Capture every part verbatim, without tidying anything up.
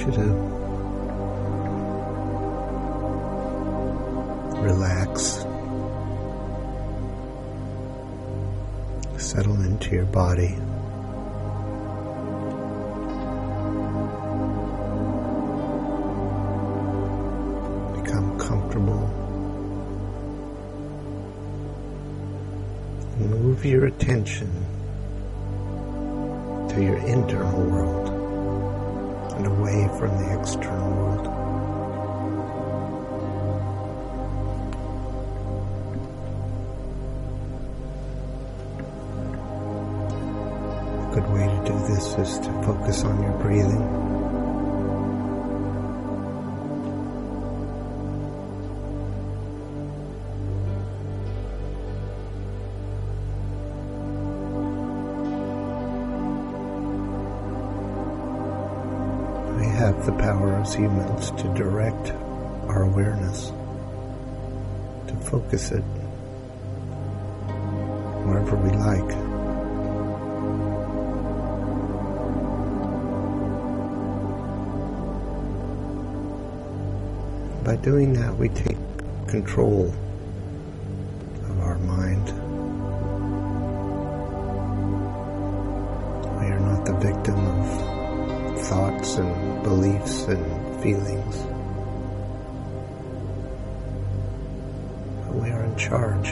you to relax, settle into your body. Become comfortable. Move your attention to your internal world and away from the external world. A good way to do this is to focus on your breathing. We have the power as humans to direct our awareness, to focus it wherever we like. By doing that, we take control of our mind. We are not the victim of thoughts and beliefs and feelings. But we are in charge.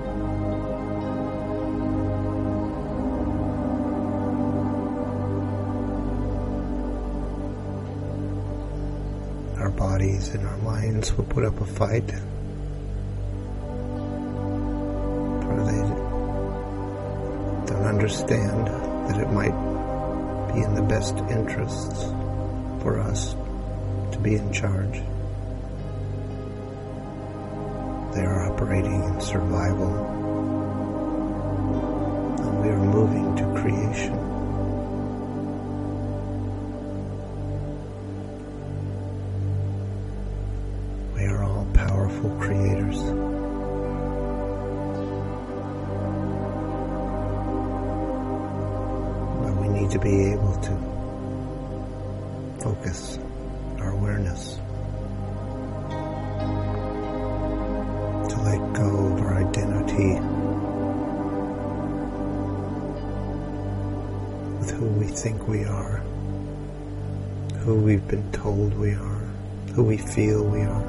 Our bodies and our minds will put up a fight, for they don't understand that it might be in the best interests for us to be in charge. They are operating in survival, and we are moving to creation. We are all powerful creators. But we need to be able to focus our awareness, to let go of our identity with who we think we are, who we've been told we are, who we feel we are.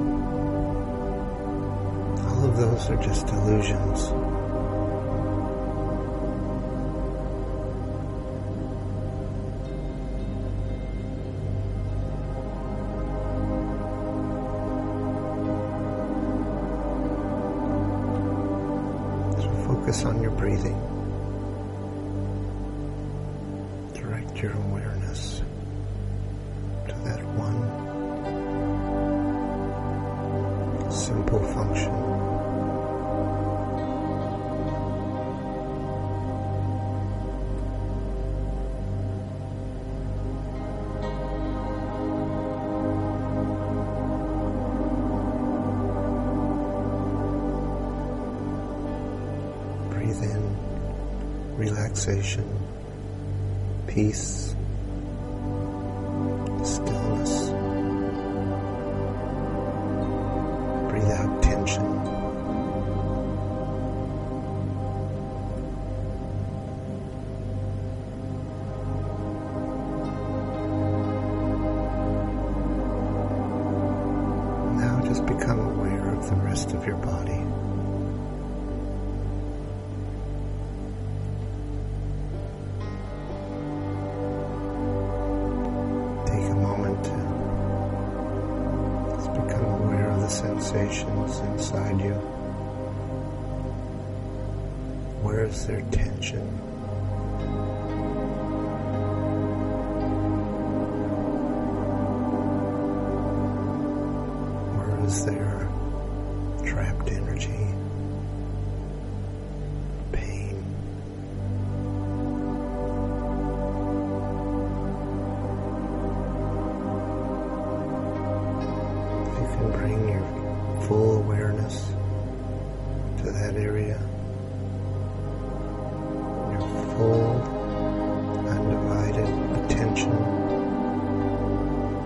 All of those are just illusions. Focus on your breathing. Direct your awareness to that one simple function. Breathe in relaxation, peace, stillness. Breathe out tension. Now just become aware of the rest of your body. Sensations inside you. Where is there tension? Where is there trapped energy? Pain? If you can bring your full awareness to that area, your full, undivided attention,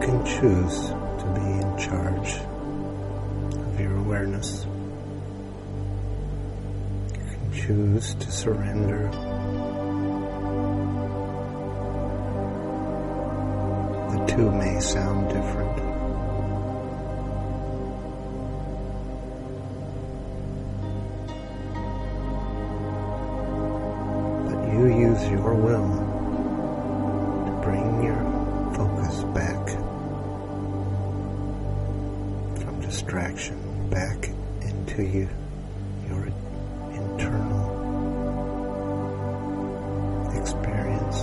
can choose to be in charge of your awareness. You can choose to surrender. The two may sound different. But you use your will to bring your focus back from distraction back into you, your internal experience.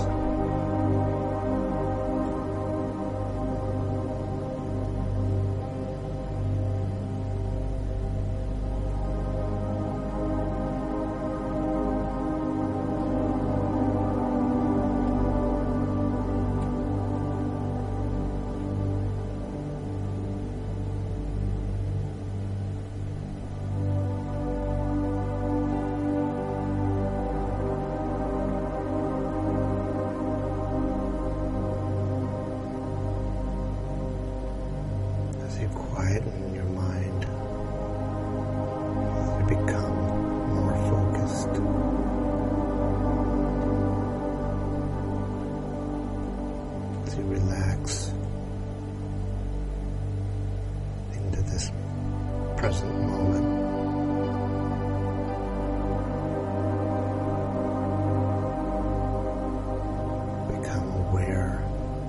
Quieten your mind, you become more focused. As you relax into this present moment, become aware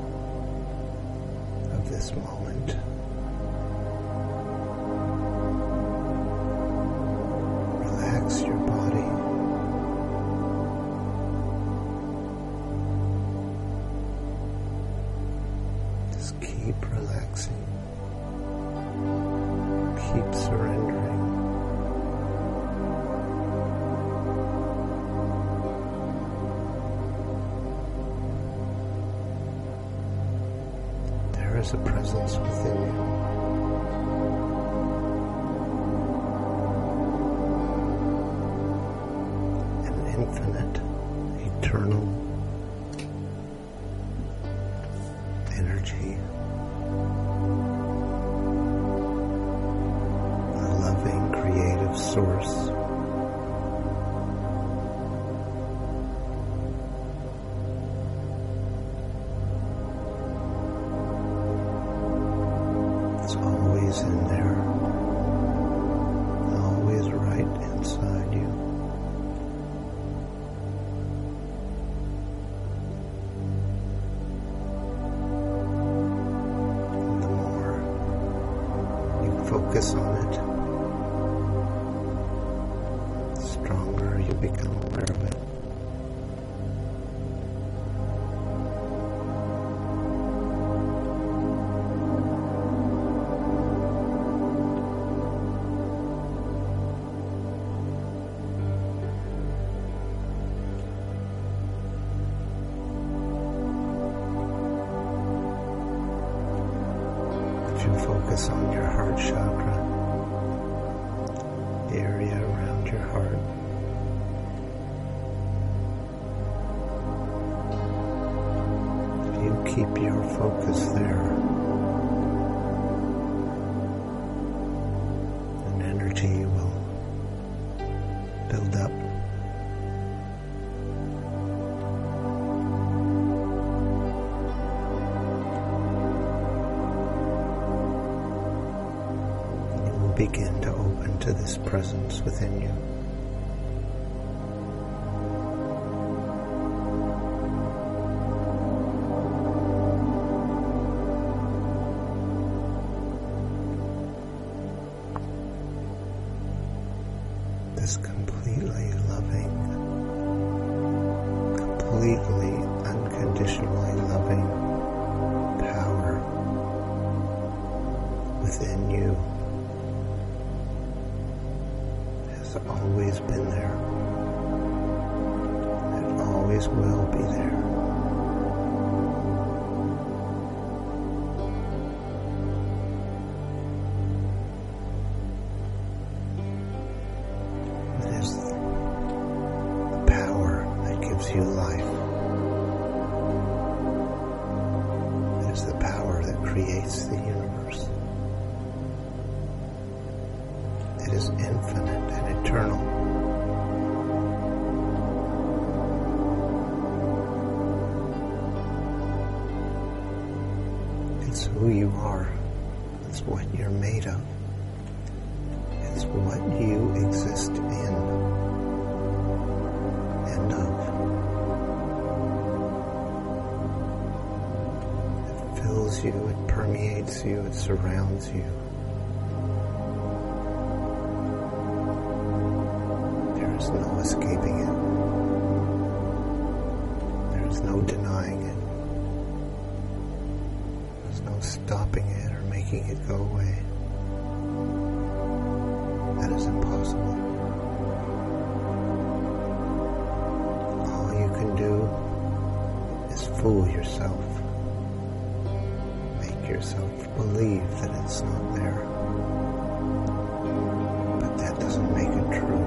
of this moment. Relax your body. Just keep relaxing. Keep surrendering. There is a presence within you. Infinite, eternal energy, a loving, creative source. It's always in there, always right inside you. Focus on it, the stronger you become aware of it. If you focus on your heart chakra, the area around your heart, if you keep your focus there, an energy will build up. Begin to open to this presence within you. This completely loving, completely unconditionally loving power within you has always been there. It always will be there. It is the power that gives you life. It is the power that creates creates the universe. It is infinite and eternal. It's who you are. It's what you're made of. It's what you exist in and of. It fills you, it permeates you, it surrounds you. There is no escaping it. There is no denying it. There's no stopping it or making it go away. That is impossible. All you can do is fool yourself. Make yourself believe that it's not there. But that doesn't make it true.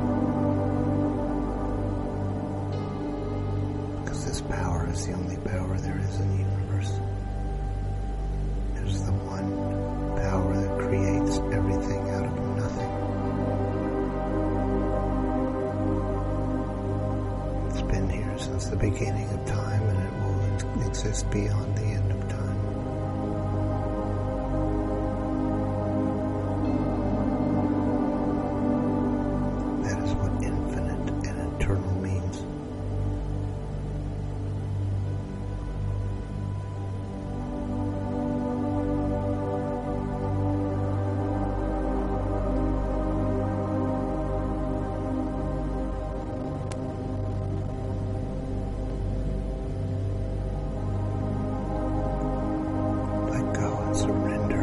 Because this power is the only power there is in the universe. It is the one power that creates everything out of nothing. It's been here since the beginning of time, and it will exist beyond the end of time. That is what infinite and eternal means. Surrender.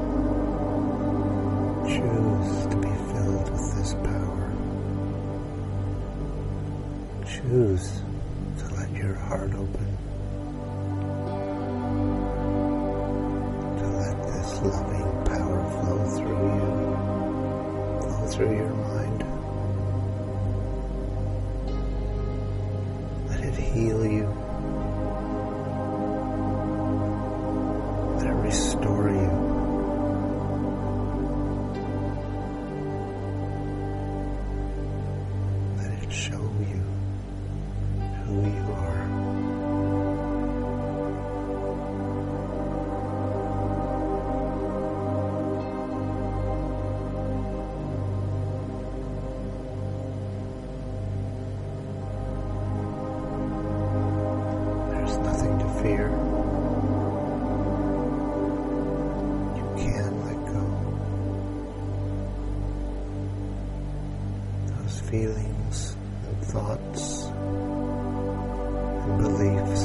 Choose to be filled with this power. Choose to let your heart open. To let this loving power flow through you, flow through your mind. Let it heal you. Restore you. Let it show you who you are. There's nothing to fear. Feelings and thoughts and beliefs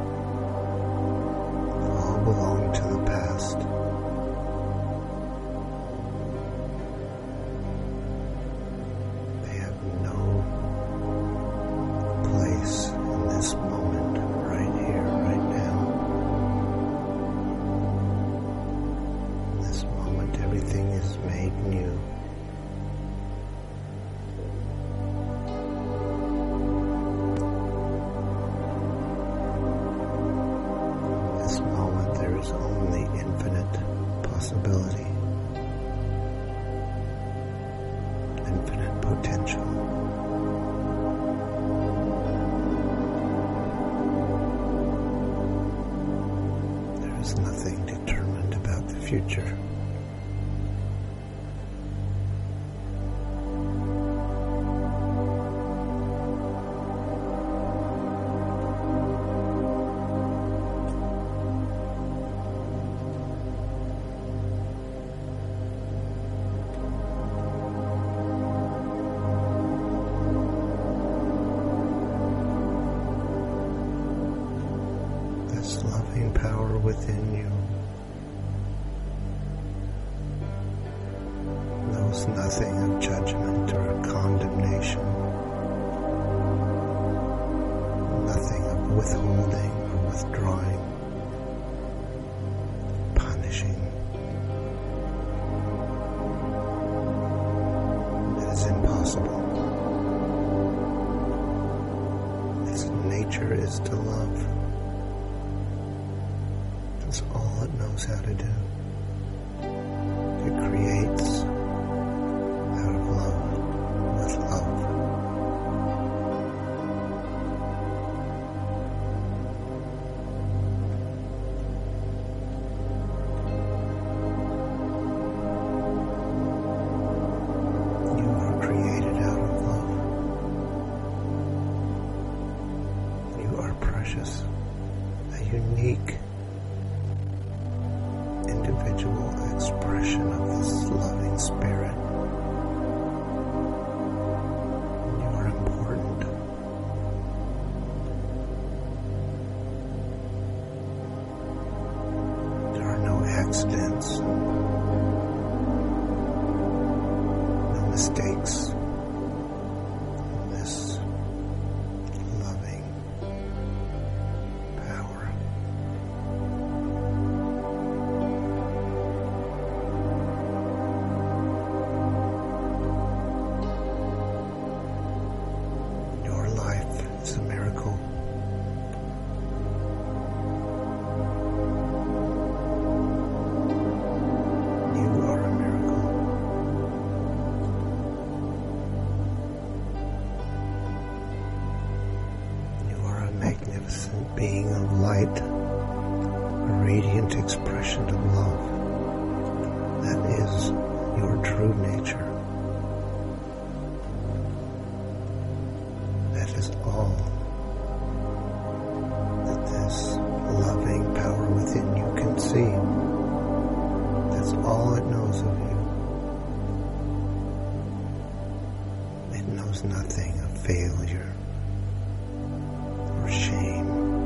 all belong to the past. They have no place in this moment, right here, right now. In this moment, everything is made new. Only infinite possibility, infinite potential. There is nothing determined about the future. Loving power within you knows nothing of judgment or condemnation, nothing of withholding or withdrawing, punishing. It is impossible. Its nature is to love. It's all it knows how to do. It creates out of love, with love. You are created out of love. You are precious, a unique individual expression of this loving spirit. You are important. There are no accidents, no mistakes in this loving power. It's a miracle. You are a miracle. You are a magnificent being of light, a radiant expression of love. That is your true nature. That is all that this loving power within you can see. That's all it knows of you. It knows nothing of failure or shame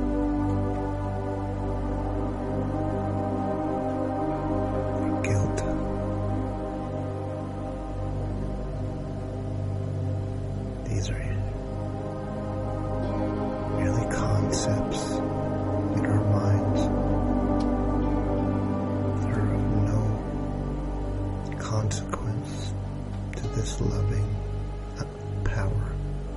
or guilt. These are merely concepts in our minds that are of no consequence to this loving power.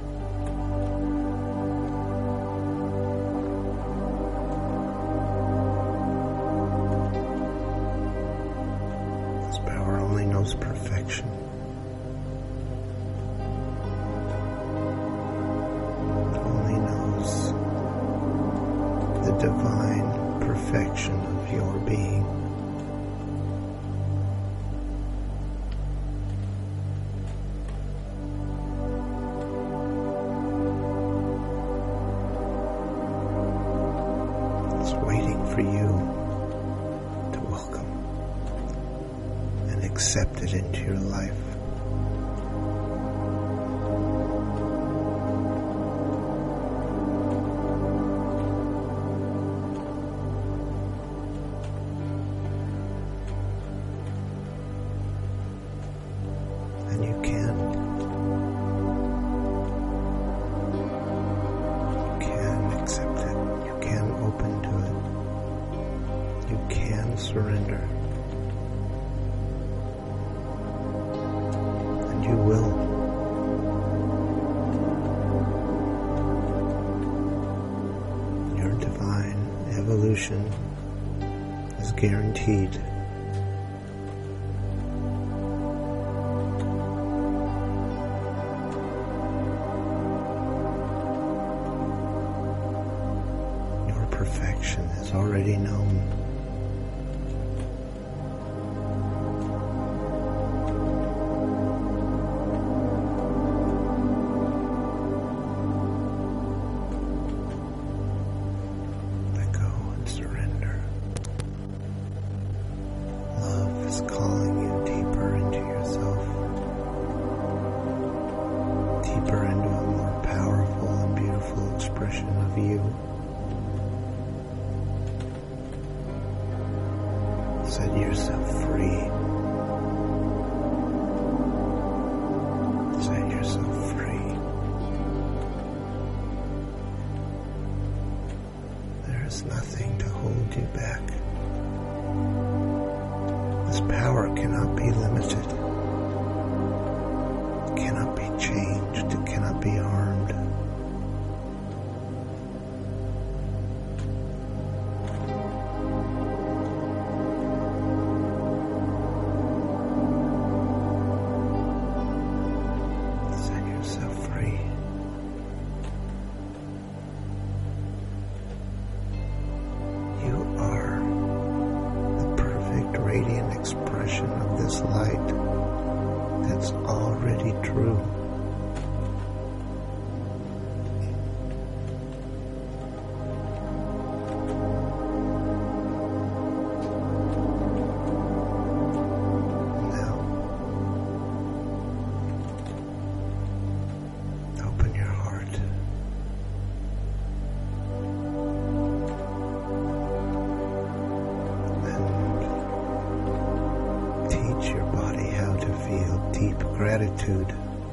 This power only knows perfection. The divine perfection of your being. It's waiting for you to welcome and accept it into your life. And you can. You can accept it. You can open to it. You can surrender. And you will. Your divine evolution is guaranteed. Perfection is already known. Let go and surrender. Love is calling you deeper into yourself, deeper into a more powerful and beautiful expression of you. Set yourself free. Set yourself free. There is nothing to hold you back. This power cannot be limited. It cannot be changed. It cannot be harmed. radiant expression of this light that's already true. Deep gratitude.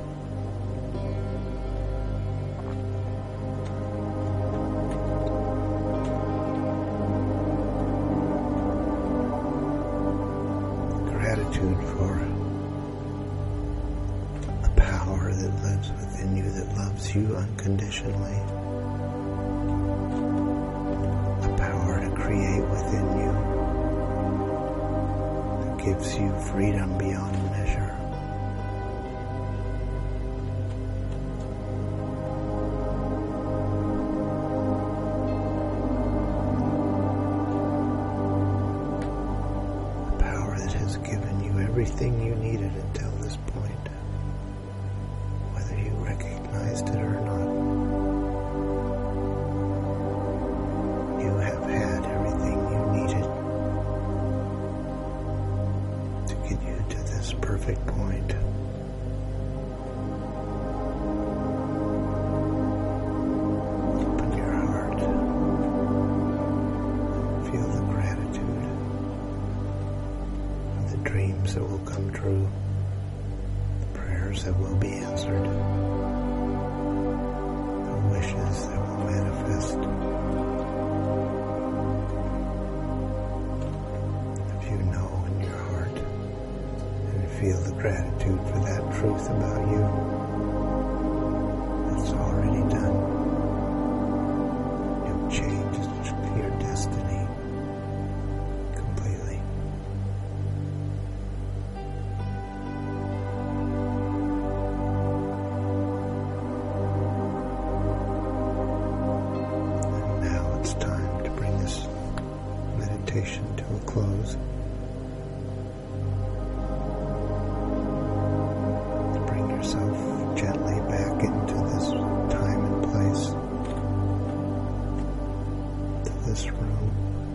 Gratitude for a power that lives within you, that loves you unconditionally. A power to create within you that gives you freedom beyond measure. Everything you needed until this point, whether you recognized it or not. You have had everything you needed to get you to this perfect point. Open your heart. Feel the gratitude. Dreams that will come true, the prayers that will be answered, the wishes that will manifest. If you know in your heart and feel the gratitude for that truth about you, it's already done. You've changed your destiny. To a close. Bring yourself gently back into this time and place, to this room.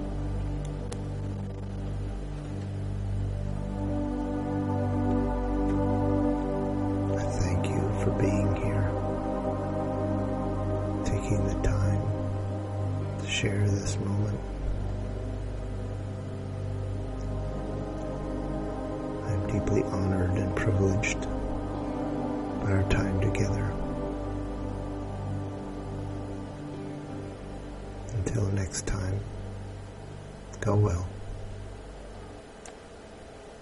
I thank you for being here, taking the time to share this moment. Deeply honored and privileged by our time together. Until next time, go well.